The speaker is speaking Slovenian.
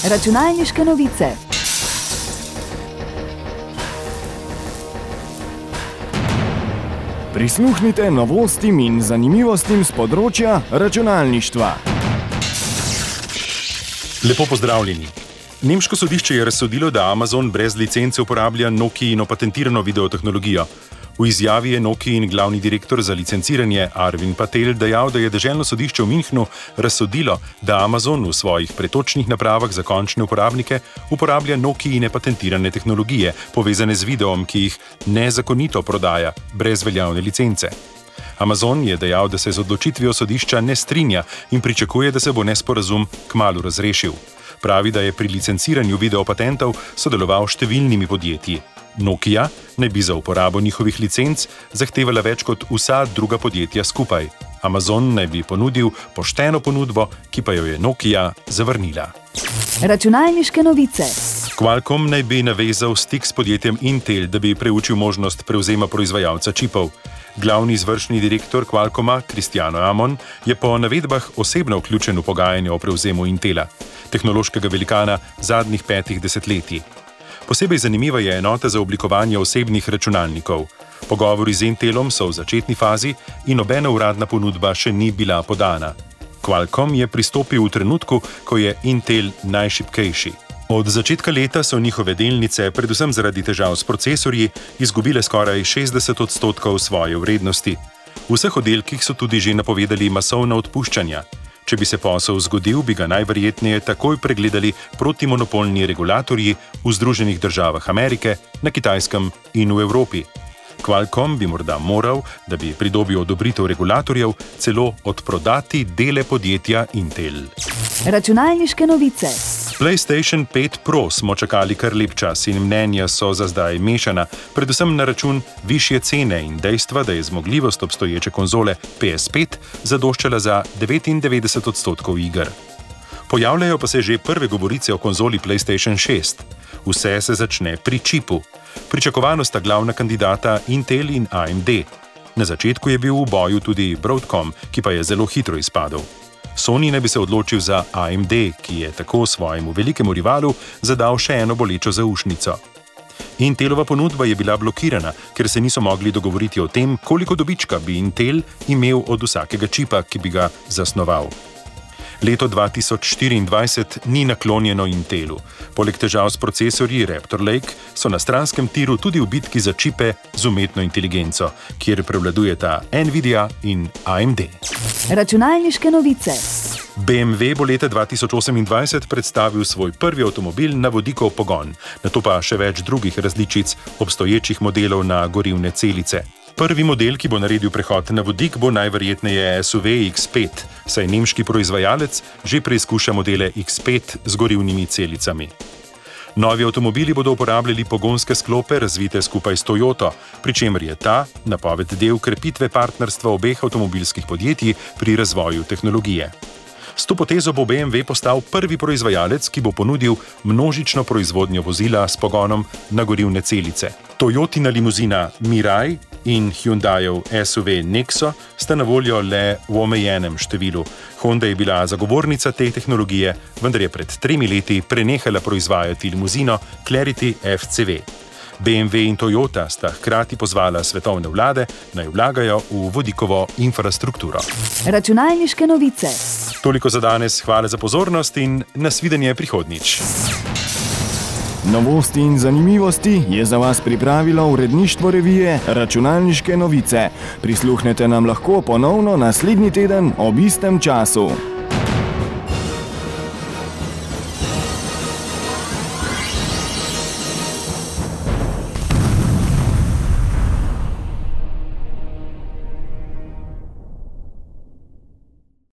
Računalniške novice. Prisluhnite novostim in zanimivostim z področja računalništva. Lepo pozdravljeni. Nemško sodišče je razsodilo, da Amazon brez licence uporablja Nokiino patentirano videotehnologijo. V izjavi je Nokiin glavni direktor za licenciranje Arvind Patel dejal, da je deželno sodišče v Münchnu razsodilo, da Amazon v svojih pretočnih napravah za končne uporabnike uporablja Nokiine patentirane tehnologije, povezane z videom, ki jih nezakonito prodaja, brez veljavne licence. Amazon je dejal, da se z odločitvijo sodišča ne strinja in pričakuje, da se bo nesporazum kmalu razrešil. Pravi, da je pri licenciranju videopatentov sodeloval s številnimi podjetji. Nokia naj bi za uporabo njihovih licenc zahtevala več kot vsa druga podjetja skupaj. Amazon naj bi ponudil pošteno ponudbo, ki pa jo je Nokia zavrnila. Računalniške novice. Qualcomm naj bi navezal stik s podjetjem Intel, da bi preučil možnost prevzema proizvajalca čipov. Glavni izvršni direktor Qualcomma, Cristiano Amon, je po navedbah osebno vključen v pogajanje o prevzemu Intela, tehnološkega velikana zadnjih 5 desetletij. Posebej zanimiva je enota za oblikovanje osebnih računalnikov. Pogovori z Intelom so v začetni fazi in nobena uradna ponudba še ni bila podana. Qualcomm je pristopil v trenutku, ko je Intel najšibkejši. Od začetka leta so njihove delnice, predvsem zaradi težav s procesorji, izgubile skoraj 60% svoje vrednosti. V vseh oddelkih so tudi že napovedali masovna odpuščanja. Če bi se posel zgodil, bi ga najverjetneje takoj pregledali protimonopolni regulatorji v Združenih državah Amerike, na Kitajskem in v Evropi. Qualcomm bi morda moral, da bi pridobil odobritev regulatorjev, celo odprodati dele podjetja Intel. Računalniške novice. PlayStation 5 Pro smo čakali kar lep čas in mnenja so za zdaj mešana, predvsem na račun višje cene in dejstva, da je zmogljivost obstoječe konzole PS5 zadoščala za 99% iger. Pojavljajo pa se že prve govorice o konzoli PlayStation 6. Vse se začne pri čipu. Pričakovano sta glavna kandidata Intel in AMD. Na začetku je bil v boju tudi Broadcom, ki pa je zelo hitro izpadel. Sony ne bi se odločil za AMD, ki je tako svojemu velikemu rivalu zadal še eno bolečo zaušnico. Intelova ponudba je bila blokirana, ker se niso mogli dogovoriti o tem, koliko dobička bi Intel imel od vsakega čipa, ki bi ga zasnoval. Leto 2024 ni naklonjeno Intelu. Poleg težav s procesorji Raptor Lake so na stranskem tiru tudi v bitki za čipe z umetno inteligenco, kjer prevladujeta Nvidia in AMD. Računalniške novice. BMW bo leta 2028 predstavil svoj prvi avtomobil na vodikov pogon, nato pa še več drugih različic obstoječih modelov na gorivne celice. Prvi model, ki bo naredil prehod na vodik, bo najverjetneje SUV X5, saj nemški proizvajalec že preizkuša modele X5 z gorivnimi celicami. Novi avtomobili bodo uporabljali pogonske sklope, razvite skupaj s Toyoto, pri čemer je ta napoved del krepitve partnerstva obeh avtomobilskih podjetij pri razvoju tehnologije. S to potezo bo BMW postal prvi proizvajalec, ki bo ponudil množično proizvodnjo vozila s pogonom na gorivne celice. Toyotina limuzina Mirai in Hyundaijev SUV Nexo sta na voljo le v omejenem številu. Honda je bila zagovornica te tehnologije, vendar je pred 3 leti prenehala proizvajati limuzino Clarity FCV. BMW in Toyota sta hkrati pozvala svetovne vlade, naj vlagajo v vodikovo infrastrukturo. Računalniške novice. Toliko za danes, hvala za pozornost in nasvidenje prihodnjič. Novosti in zanimivosti je za vas pripravilo uredništvo revije Računalniške novice. Prisluhnete nam lahko ponovno naslednji teden ob istem času.